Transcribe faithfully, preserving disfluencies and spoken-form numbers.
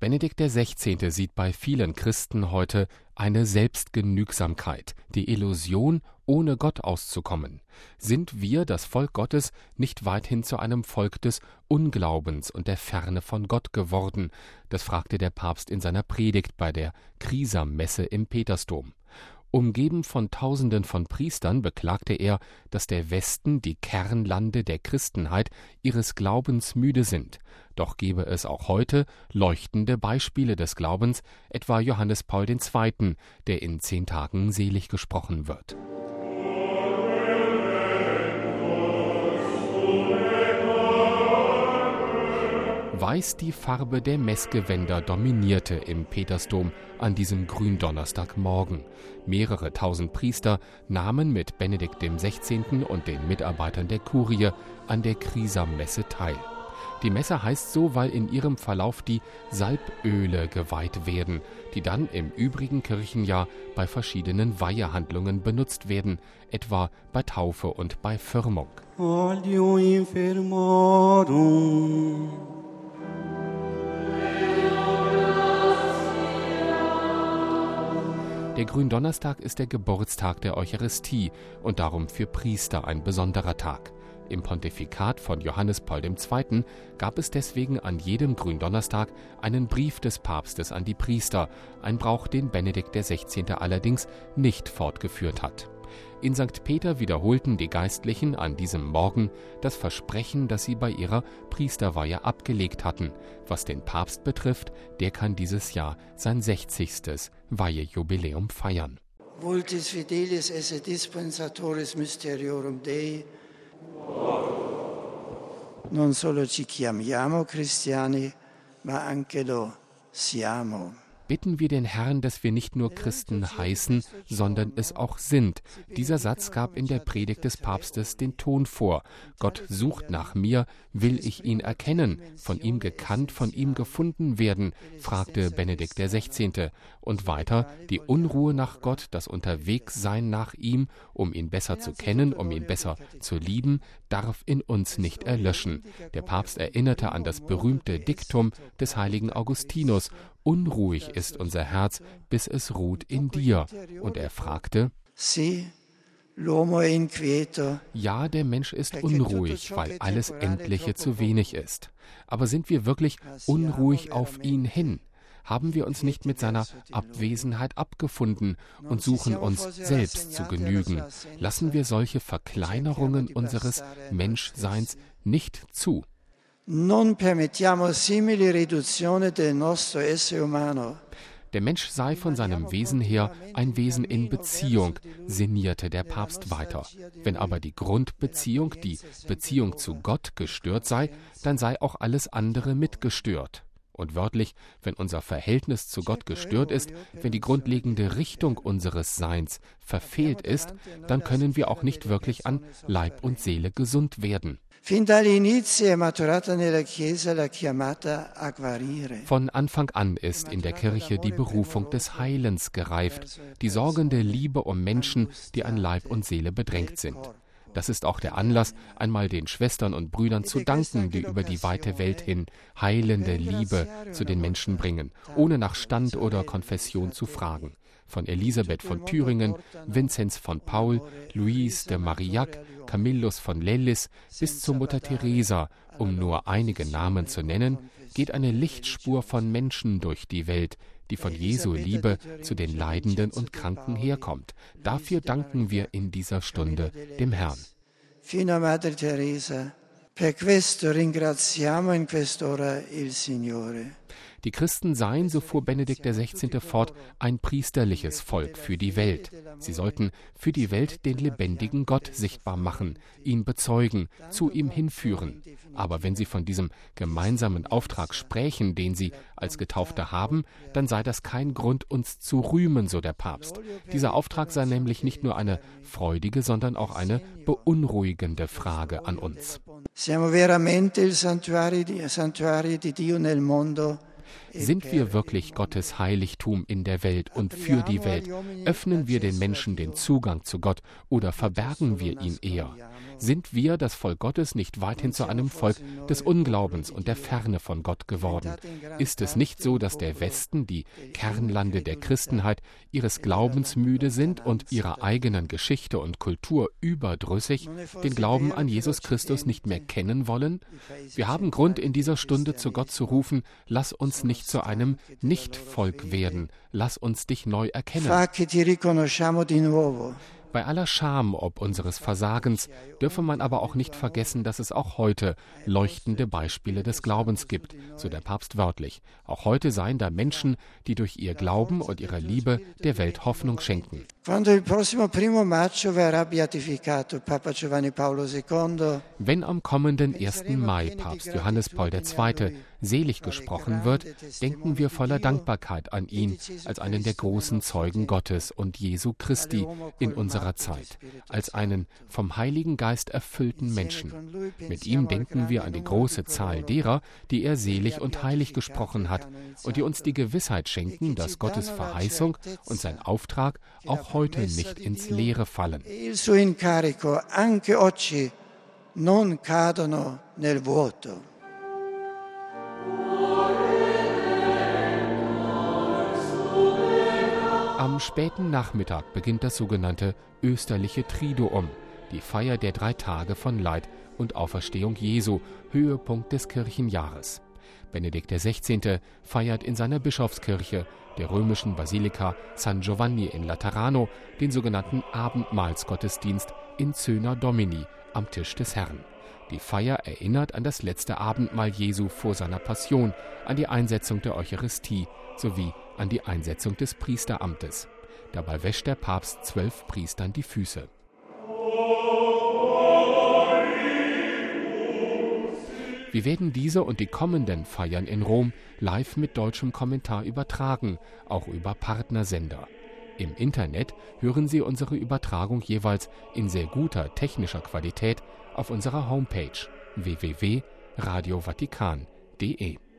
Benedikt der Sechzehnte sieht bei vielen Christen heute eine Selbstgenügsamkeit, die Illusion, ohne Gott auszukommen. Sind wir, das Volk Gottes, nicht weithin zu einem Volk des Unglaubens und der Ferne von Gott geworden? Das fragte der Papst in seiner Predigt bei der Krisammesse im Petersdom. Umgeben von Tausenden von Priestern beklagte er, dass der Westen, die Kernlande der Christenheit, ihres Glaubens müde sind. Doch gebe es auch heute leuchtende Beispiele des Glaubens, etwa Johannes Paul der Zweite., der in zehn Tagen selig gesprochen wird. Weiß die Farbe der Messgewänder dominierte im Petersdom an diesem Gründonnerstagmorgen. Mehrere tausend Priester nahmen mit Benedikt dem Sechzehnten und den Mitarbeitern der Kurie an der Krisammesse teil. Die Messe heißt so, weil in ihrem Verlauf die Salböle geweiht werden, die dann im übrigen Kirchenjahr bei verschiedenen Weihehandlungen benutzt werden, etwa bei Taufe und bei Firmung. Olio infirmorum. Der Gründonnerstag ist der Geburtstag der Eucharistie und darum für Priester ein besonderer Tag. Im Pontifikat von Johannes Paul der Zweite. Gab es deswegen an jedem Gründonnerstag einen Brief des Papstes an die Priester, ein Brauch, den Benedikt der Sechzehnte. allerdings nicht fortgeführt hat. In Sankt Peter wiederholten die Geistlichen an diesem Morgen das Versprechen, das sie bei ihrer Priesterweihe abgelegt hatten. Was den Papst betrifft, der kann dieses Jahr sein sechzigstes Weihejubiläum feiern. Vultis fidelis esse dispensatoris mysteriorum Dei. Non solo ci chiamiamo cristiani, ma anche lo siamo. Bitten wir den Herrn, dass wir nicht nur Christen heißen, sondern es auch sind. Dieser Satz gab in der Predigt des Papstes den Ton vor. Gott sucht nach mir, will ich ihn erkennen, von ihm gekannt, von ihm gefunden werden, fragte Benedikt der Sechzehnte. Und weiter, die Unruhe nach Gott, das Unterwegssein nach ihm, um ihn besser zu kennen, um ihn besser zu lieben, darf in uns nicht erlöschen. Der Papst erinnerte an das berühmte Diktum des heiligen Augustinus: Unruhig ist unser Herz, bis es ruht in dir. Und er fragte, ja, der Mensch ist unruhig, weil alles Endliche zu wenig ist. Aber sind wir wirklich unruhig auf ihn hin? Haben wir uns nicht mit seiner Abwesenheit abgefunden und suchen uns selbst zu genügen? Lassen wir solche Verkleinerungen unseres Menschseins nicht zu. Non permettiamo simili riduzione del nostro essere umano. Der Mensch sei von seinem Wesen her ein Wesen in Beziehung, sinnierte der Papst weiter. Wenn aber die Grundbeziehung, die Beziehung zu Gott gestört sei, dann sei auch alles andere mitgestört. Und wörtlich, wenn unser Verhältnis zu Gott gestört ist, wenn die grundlegende Richtung unseres Seins verfehlt ist, dann können wir auch nicht wirklich an Leib und Seele gesund werden. Von Anfang an ist in der Kirche die Berufung des Heilens gereift, die sorgende Liebe um Menschen, die an Leib und Seele bedrängt sind. Das ist auch der Anlass, einmal den Schwestern und Brüdern zu danken, die über die weite Welt hin heilende Liebe zu den Menschen bringen, ohne nach Stand oder Konfession zu fragen. Von Elisabeth von Thüringen, Vinzenz von Paul, Louise de Marillac, Camillus von Lellis bis zur Mutter Teresa, um nur einige Namen zu nennen, geht eine Lichtspur von Menschen durch die Welt, die von Jesu Liebe zu den Leidenden und Kranken herkommt. Dafür danken wir in dieser Stunde dem Herrn. Fino a Madre Teresa, per questo ringraziamo in quest'ora il Signore. Die Christen seien, so fuhr Benedikt der Sechzehnte. fort, ein priesterliches Volk für die Welt. Sie sollten für die Welt den lebendigen Gott sichtbar machen, ihn bezeugen, zu ihm hinführen. Aber wenn sie von diesem gemeinsamen Auftrag sprächen, den sie als Getaufte haben, dann sei das kein Grund, uns zu rühmen, so der Papst. Dieser Auftrag sei nämlich nicht nur eine freudige, sondern auch eine beunruhigende Frage an uns. Siamo veramente il santuario di Dio nel mondo. Sind wir wirklich Gottes Heiligtum in der Welt und für die Welt? Öffnen wir den Menschen den Zugang zu Gott oder verbergen wir ihn eher? Sind wir, das Volk Gottes, nicht weithin zu einem Volk des Unglaubens und der Ferne von Gott geworden? Ist es nicht so, dass der Westen, die Kernlande der Christenheit, ihres Glaubens müde sind und ihrer eigenen Geschichte und Kultur überdrüssig, den Glauben an Jesus Christus nicht mehr kennen wollen? Wir haben Grund, in dieser Stunde zu Gott zu rufen: Lass uns nicht zu einem Nicht-Volk werden, lass uns dich neu erkennen. Bei aller Scham ob unseres Versagens dürfe man aber auch nicht vergessen, dass es auch heute leuchtende Beispiele des Glaubens gibt, so der Papst wörtlich. Auch heute seien da Menschen, die durch ihr Glauben und ihre Liebe der Welt Hoffnung schenken. Wenn am kommenden ersten Mai Papst Johannes Paul der Zweite selig gesprochen wird, denken wir voller Dankbarkeit an ihn als einen der großen Zeugen Gottes und Jesu Christi in unserer Zeit, als einen vom Heiligen Geist erfüllten Menschen. Mit ihm denken wir an die große Zahl derer, die er selig und heilig gesprochen hat und die uns die Gewissheit schenken, dass Gottes Verheißung und sein Auftrag auch heute nicht ins Leere fallen. Am späten Nachmittag beginnt das sogenannte österliche Triduum, die Feier der drei Tage von Leid und Auferstehung Jesu, Höhepunkt des Kirchenjahres. Benedikt der Sechzehnte feiert in seiner Bischofskirche, der römischen Basilika San Giovanni in Laterano, den sogenannten Abendmahlsgottesdienst in Cöna Domini am Tisch des Herrn. Die Feier erinnert an das letzte Abendmahl Jesu vor seiner Passion, an die Einsetzung der Eucharistie sowie an die Einsetzung des Priesteramtes. Dabei wäscht der Papst zwölf Priestern die Füße. Wir werden diese und die kommenden Feiern in Rom live mit deutschem Kommentar übertragen, auch über Partnersender. Im Internet hören Sie unsere Übertragung jeweils in sehr guter technischer Qualität auf unserer Homepage w w w punkt radio vatikan punkt d e.